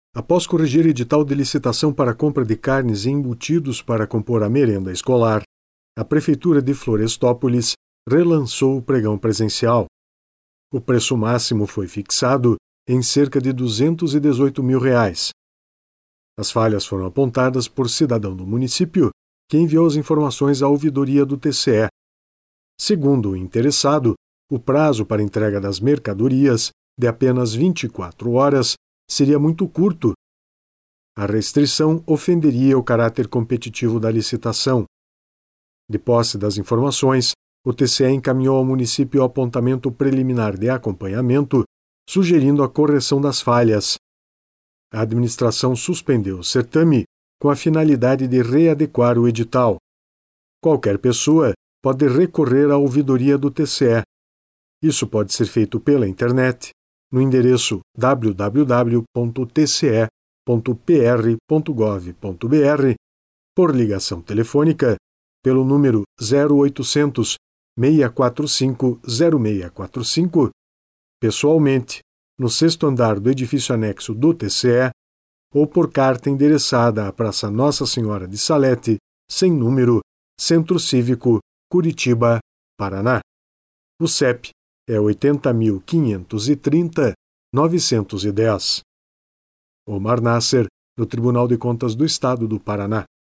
Após corrigir edital de licitação para compra de carnes e embutidos para compor a merenda escolar, a Prefeitura de Florestópolis relançou o pregão presencial. O preço máximo foi fixado em cerca de R$ 218 mil. As falhas foram apontadas por cidadão do município que enviou as informações à ouvidoria do TCE. Segundo o interessado, o prazo para entrega das mercadorias, de apenas 24 horas, seria muito curto. A restrição ofenderia o caráter competitivo da licitação. De posse das informações, o TCE encaminhou ao município o apontamento preliminar de acompanhamento, sugerindo a correção das falhas. A administração suspendeu o certame com a finalidade de readequar o edital. Qualquer pessoa pode recorrer à ouvidoria do TCE. Isso pode ser feito pela internet, no endereço www.tce.pr.gov.br, por ligação telefônica, pelo número 0800 645 0645, pessoalmente, no 6º andar do edifício anexo do TCE, ou por carta endereçada à Praça Nossa Senhora de Salete, sem número, Centro Cívico, Curitiba, Paraná. O CEP é 80.530.910. Omar Nasser, do Tribunal de Contas do Estado do Paraná.